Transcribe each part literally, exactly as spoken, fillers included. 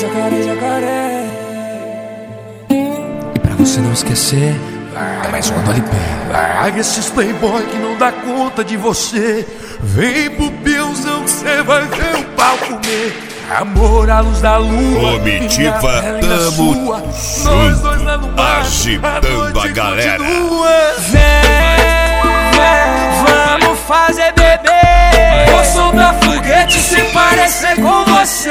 jacaré, jacaré. E pra você não esquecer, é mais uma do L P. Larga esses playboy que não dá conta de você. Vem pro Piãozão que cê vai ver o pau comer. Amor à luz da lua, Comitiva Tamo nós dois lá no mar, agitando a, a galera. Vem, vem, vamos fazer bebê. Vou soltar foguete se parecer com você.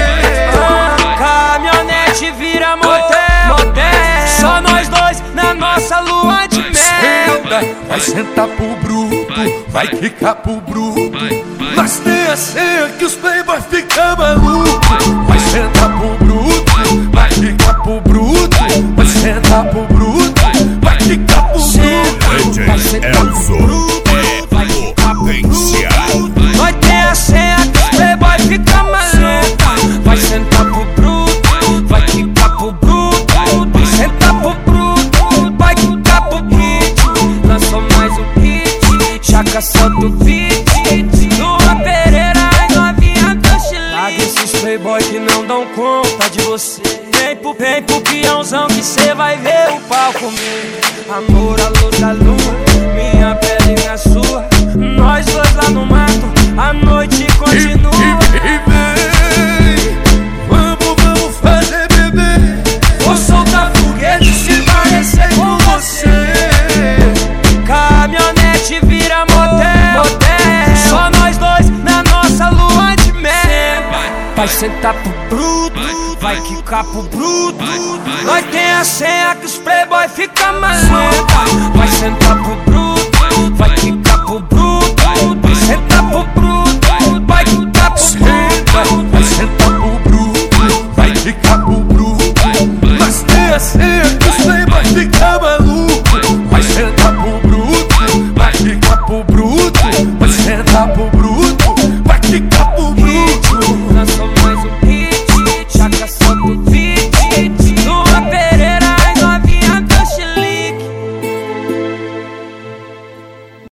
Caminhonete vira motel, motel. Só nós dois na nossa lua de mel. Vai sentar pro bruto, vai quicar pro bruto. Mas tem a senha que os playboy ficam malucos. Vai sentar pro bruto, vai quicar pro bruto. Vai sentar pro bruto, vai quicar pro bruto. Vai sentar pro bruto, vai quicar pro bruto. Nós tem a senha que os playboy ficam malucos. Vai sentar pro bruto, vai quicar pro bruto. Vai sentar pro bruto, vai quicar pro bruto. Lançou mais um hit, Chaka solta o beat. Lua Pereira e novinha do Chile. Larga esses playboy que não dão conta de você. Vem pro, vem pro Piãozão que cê vai ver o pau comer. Amor à luz da lua, minha pele e minha sua. Nós dois lá no mato, a noite continua. E, e, e vem, vamos, vamos fazer bebê. Vou soltar foguete se parecer com você. Caminhonete vira motel, motel. Só nós dois na nossa lua de mel. Vai sentar pro bruto, vai quicar pro bruto. Nós tem a senha que os playboy ficam malucos. Vai sentar pro bruto, vai quicar pro bruto. Vai sentar pro bruto, vai quicar pro bruto. Vai sentar